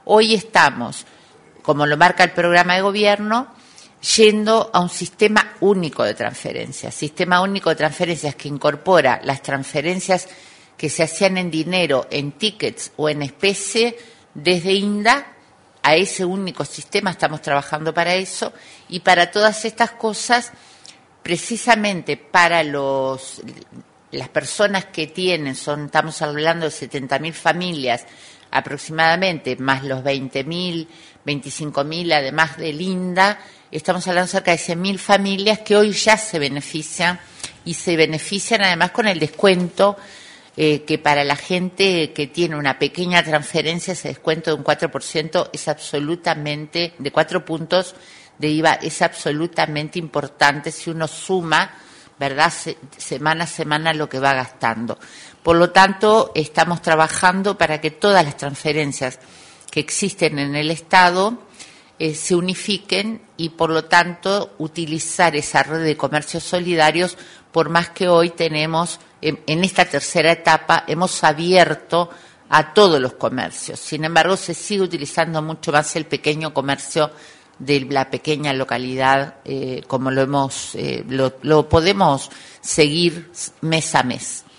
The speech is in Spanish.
Hoy estamos, como lo marca el programa de gobierno, yendo a un sistema único de transferencias. Sistema único de transferencias que incorpora las transferencias que se hacían en dinero, en tickets o en especie desde INDA a ese único sistema. Estamos trabajando para eso y para todas estas cosas, precisamente para las personas que tienen, estamos hablando de 70.000 familias aproximadamente, más los 20.000, 25.000 además del INDA, estamos hablando de cerca de 100.000 familias que hoy ya se benefician y se benefician además con el descuento que para la gente que tiene una pequeña transferencia, ese descuento de un 4% es absolutamente, de 4 puntos de IVA, es absolutamente importante si uno suma, ¿verdad?, semana a semana lo que va gastando. Por lo tanto, estamos trabajando para que todas las transferencias que existen en el Estado se unifiquen y, por lo tanto, utilizar esa red de comercios solidarios, por más que hoy tenemos, en esta tercera etapa, hemos abierto a todos los comercios. Sin embargo, se sigue utilizando mucho más el pequeño comercio de la pequeña localidad, como lo podemos seguir mes a mes.